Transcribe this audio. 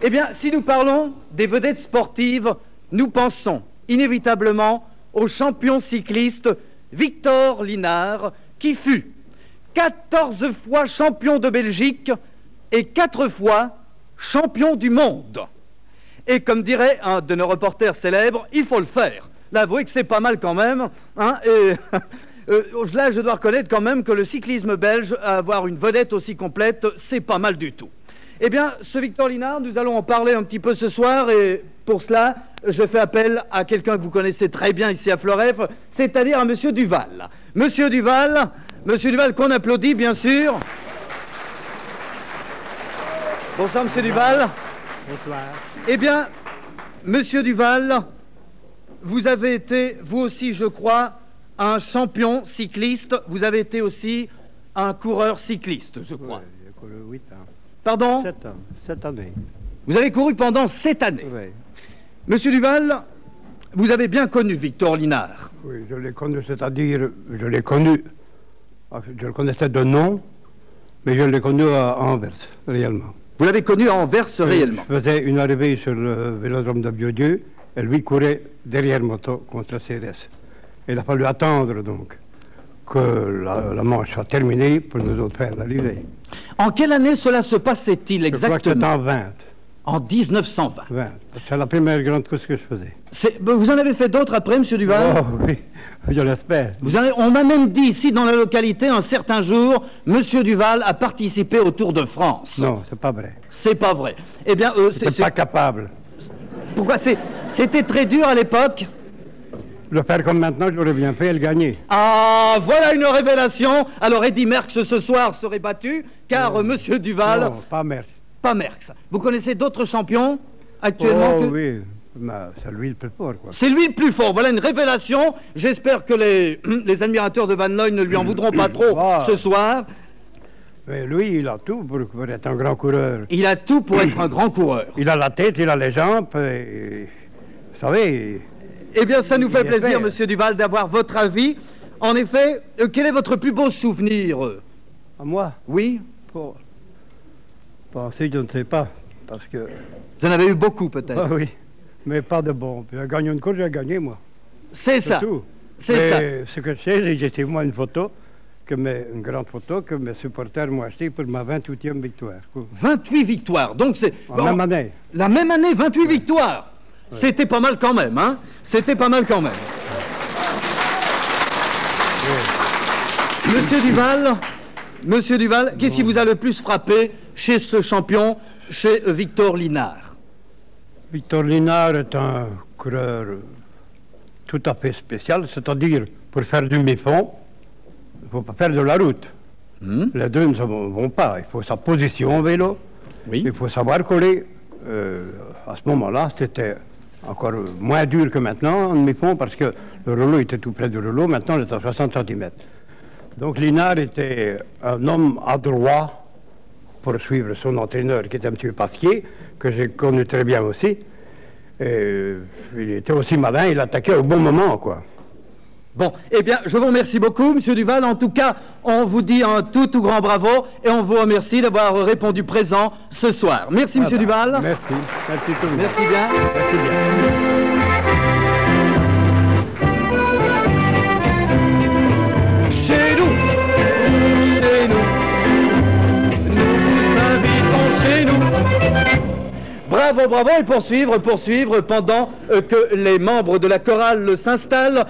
Eh bien, si nous parlons des vedettes sportives, nous pensons inévitablement au champion cycliste Victor Linard, qui fut 14 fois champion de Belgique et 4 fois champion du monde. Et comme dirait un de nos reporters célèbres, il faut le faire. Là, avouez que c'est pas mal quand même. Hein, et là, je dois reconnaître quand même que le cyclisme belge, avoir une vedette aussi complète, c'est pas mal du tout. Eh bien, ce Victor Linard, nous allons en parler un petit peu ce soir, et pour cela, je fais appel à quelqu'un que vous connaissez très bien ici à Floreffe, c'est-à-dire à Monsieur Duval. Monsieur Duval, qu'on applaudit, bien sûr. Bonsoir, Monsieur Duval. Bonsoir. Eh bien, Monsieur Duval, vous avez été, vous aussi, je crois, un champion cycliste. Vous avez été aussi un coureur cycliste, je crois. Oui, j'ai couru 8 ans. Pardon? 7 ans. 7 années. Vous avez couru pendant 7 années. Oui. Monsieur Duval, vous avez bien connu Victor Linard. Oui, je l'ai connu, c'est-à-dire, je l'ai connu. Je le connaissais de nom, mais je l'ai connu à Anvers, réellement. Vous l'avez connu à Anvers réellement. Je faisais une arrivée sur le vélodrome de Biodieu, et lui courait derrière moto contre le CRS. Il a fallu attendre, donc, que la manche soit terminée pour nous autres faire l'arrivée. En quelle année cela se passait-il exactement? Je crois que c'était en 20. En 1920. 20. C'est la première grande course que je faisais. Vous en avez fait d'autres après, Monsieur Duval? Oh oui, je l'espère. On m'a même dit ici dans la localité un certain jour, Monsieur Duval a participé au Tour de France. Non, c'est pas vrai. C'est pas vrai. Eh bien, c'est pas capable. Pourquoi? C'était très dur à l'époque. Le faire comme maintenant, je l'aurais bien fait et le gagner. Ah, voilà une révélation. Alors Eddy Merckx ce soir serait battu, car Monsieur Duval... Non, pas Merckx. Pas Merckx. Vous connaissez d'autres champions actuellement? Oh oui, c'est lui le plus fort, quoi. C'est lui le plus fort. Voilà une révélation. J'espère que les admirateurs de Van Looy ne lui en voudront pas trop ce soir. Mais lui, il a tout pour être un grand coureur. Il a tout pour être un grand coureur. Il a la tête, il a les jambes, et, vous savez... Eh bien, ça nous fait plaisir, Monsieur Duval, d'avoir votre avis. En effet, quel est votre plus beau souvenir? À moi? Oui. Pour penser, je ne sais pas, parce que... Vous en avez eu beaucoup, peut-être. Ah oui, mais pas de bon. J'ai gagné une course, j'ai gagné, moi. C'est ça. C'est ça. Ce que je sais, j'ai chez moi une photo, une grande photo que mes supporters m'ont achetée pour ma 28e victoire. 28 victoires, donc c'est... La même année. La même année, 28 victoires. Ouais. C'était pas mal quand même, hein? C'était pas mal quand même. Ouais. Monsieur Duval, qu'est-ce qui vous a le plus frappé chez ce champion, chez Victor Linard? Victor Linard est un coureur tout à fait spécial, c'est-à-dire, pour faire du mi-fond, il ne faut pas faire de la route. Les deux ne vont pas. Il faut sa position au vélo. Oui. Il faut savoir coller. À ce moment-là, c'était encore moins dur que maintenant en mi-fond, parce que le rouleau était tout près du rouleau. Maintenant, il est à 60 cm. Donc, Linard était un homme adroit pour suivre son entraîneur, qui était M. Pasquier, que j'ai connu très bien aussi. Et il était aussi malin, il attaquait au bon moment, quoi. Bon, eh bien, je vous remercie beaucoup, Monsieur Duval. En tout cas, on vous dit un tout grand bravo et on vous remercie d'avoir répondu présent ce soir. Merci, Monsieur Duval. Merci. Merci tout le monde. Merci bien. Merci bien. Bravo, bravo, et poursuivre pendant que les membres de la chorale s'installent.